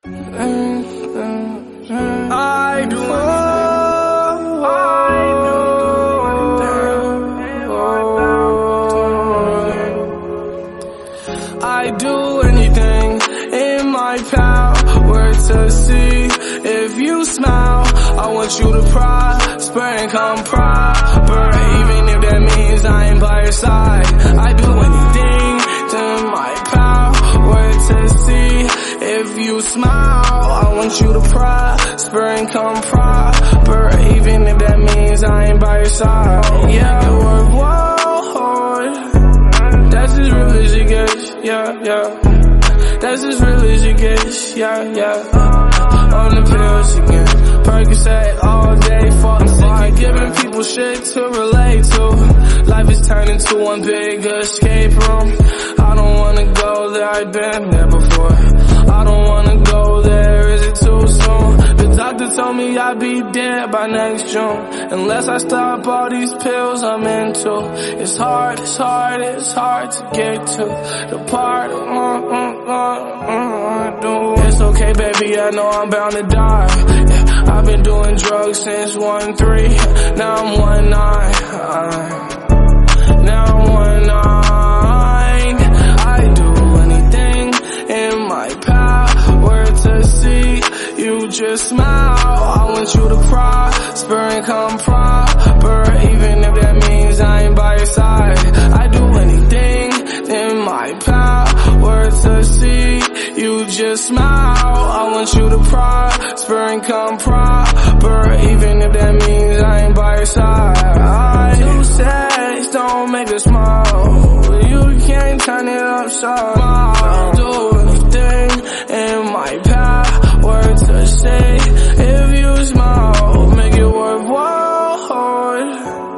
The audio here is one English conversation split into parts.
I do anything in my power to see if you smile. I want you to prosper and come proper, even if that means I ain't by your side. I do anything in my power to see if you smile. I want you to prosper and come proper, even if that means I ain't by your side. Yeah, whoa, that's as real as it gets. Yeah. That's as real as it gets. Yeah. On the pills again. Percocet all day, fuck giving people shit to relate to. Life is turned into one big escape room. I don't wanna go there, I've been there before. I don't wanna go there, is it too soon? The doctor told me I'd be dead by next June, unless I stop all these pills I'm into. It's hard to get to the part It's okay, baby, I know I'm bound to die. Yeah, I've been doing drugs since 1-3, now I'm 1-9. Now I'm 1-9. I do anything in my power to see you just smile. I want you to prosper and come proper, even if that means I ain't by your side. I do anything in my power to see you just smile. I want you to prosper and come proper, even if that means I ain't by your side. You sex don't make us smile. You can't turn it up so I'll do anything in my power to say if you smile, make it worthwhile.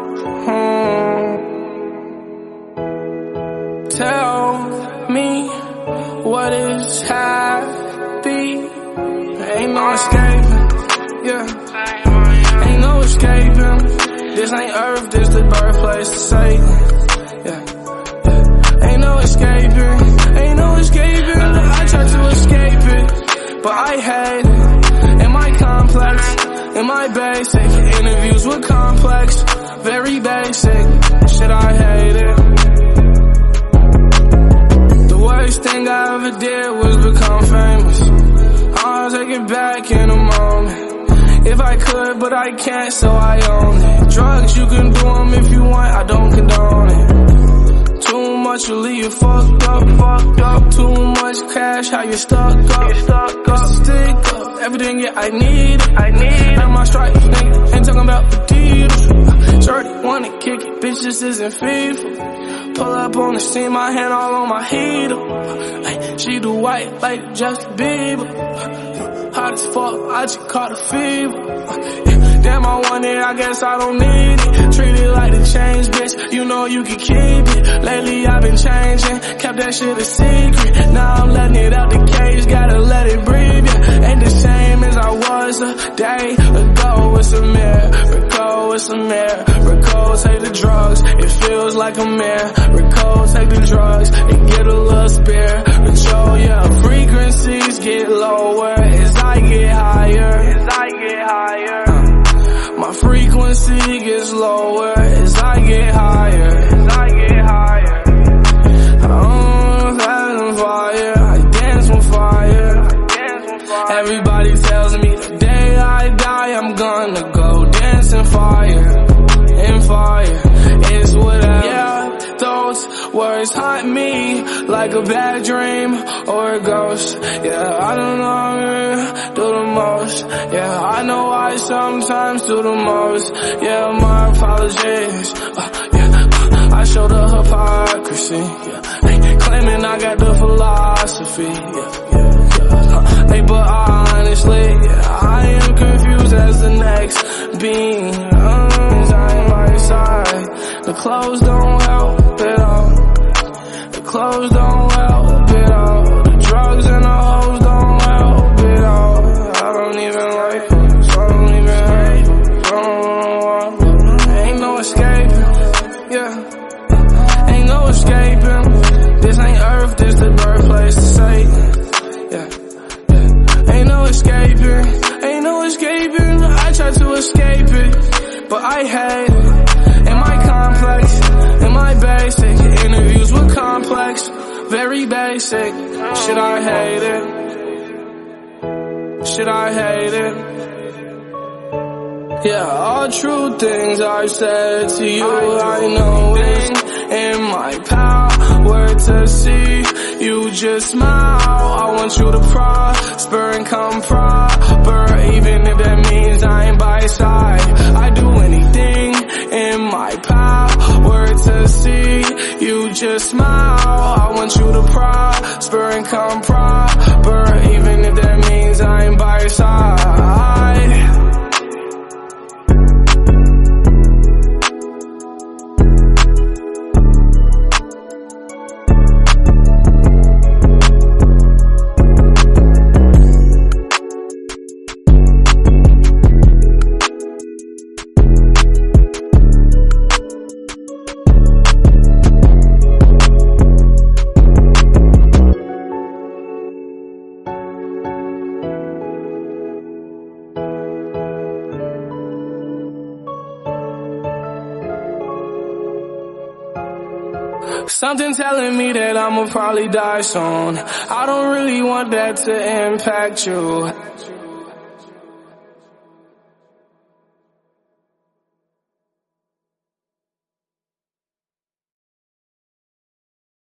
Tell me what is happy. Ain't no escaping, yeah. Ain't no escaping. This ain't Earth, this the birthplace of Satan. Yeah. Ain't no escaping, ain't no escaping. I try to escape it, but I hate it. In my complex, in my basic interviews with complex, very basic shit, I hate it. The worst thing I ever did was become famous. I'll take it back in a moment. If I could, but I can't, so I own it. Drugs, you can do them if you want, I don't condone it. Too much will leave you fucked up. Too much cash, how you stuck up. Stick up, everything, yeah, I need it. At my stripes, nigga, ain't talking about Adidas. Shorty wanna kick it, bitch, this isn't FIFA. Pull up on the scene, my hand all on my heater. She do white like Justin Bieber. Hot as fuck, I just caught a fever. Damn, I want it, I guess I don't need it. Treat it like the change, bitch, you know you can keep it. Lately I've been changing, kept that shit a secret. Now I'm letting it out the cage, gotta let it breathe, yeah. Ain't the same as I was a day ago. It's a miracle, it's a miracle. Take the drugs, it feels like a miracle. Take the drugs, and get a little spiritual, yeah. Frequencies get lower as I get higher. My frequency gets lower as I get higher. I'm on fire, I dance with fire. Everybody tells me the day I die, I'm gonna go dance in fire. It's whatever. Yeah, those words haunt me like a bad dream or a ghost. Yeah, I don't know how to do the most. Yeah, I know I sometimes do the most. Yeah, my apologies. I show the hypocrisy. Yeah, claiming I got the philosophy. Yeah. But honestly, yeah, I am confused as the next being. I am by your side. The clothes don't help at all. The clothes don't help at all. The drugs and the hoes don't help at all. I don't even like them, so I don't even hate them. So I don't want them. Ain't no escaping, yeah. Ain't no escaping. This ain't Earth, this the birthplace of Satan. Yeah. Ain't no escaping, ain't no escaping. I try to escape it, but I hate it. Am I complex? Am I basic? Interviews with complex, very basic. Should I hate it? Should I hate it? Yeah, all true things I've said to you. I know it's in my power to see you just smile. I want you to prosper and come proper, even if that means I ain't by your side. I do anything in my power to see you just smile. I want you to prosper and come proper, even if that means I ain't by your side. Something telling me that I'ma probably die soon. I don't really want that to impact you.